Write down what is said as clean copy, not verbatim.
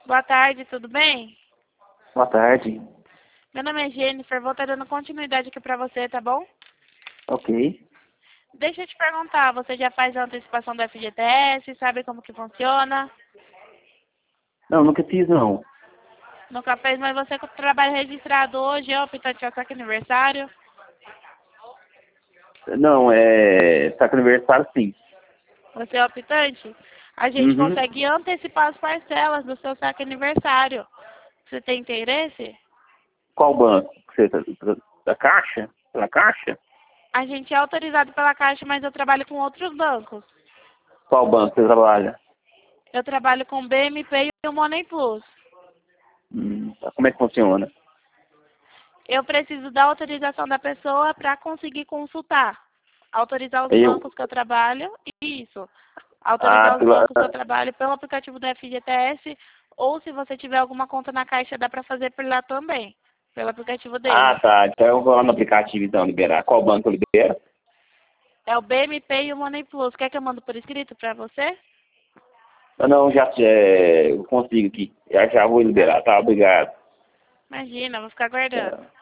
Boa tarde, tudo bem? Boa tarde. Meu nome é Jennifer, vou estar dando continuidade aqui pra você, tá bom? Ok. Deixa eu te perguntar, você já faz a antecipação do FGTS, sabe como que funciona? Não, nunca fiz não. Nunca fez, mas você com o trabalho registrado hoje, é optante ao saque aniversário? Não, saco aniversário sim. Você é optante? A gente Uhum. consegue antecipar as parcelas do seu saque aniversário. Você tem interesse? Qual banco? Da Caixa? Pela Caixa? A gente é autorizado pela Caixa, mas eu trabalho com outros bancos. Qual banco você trabalha? Eu trabalho com o BMP e o Money Plus. Como é que funciona? Eu preciso da autorização da pessoa para conseguir consultar. Autorizar os Eu? bancos que eu trabalho, isso. Ah, Autorizar os bancos que eu trabalho pelo aplicativo do FGTS, ou se você tiver alguma conta na Caixa, dá para fazer por lá também, pelo aplicativo deles. tá. Então eu vou lá no aplicativo então liberar. Qual banco libera? É o BMP e o Money Plus. Quer que eu mando por escrito para você? Não, eu consigo aqui. Já vou liberar, tá? Obrigado. Imagina, vou ficar aguardando.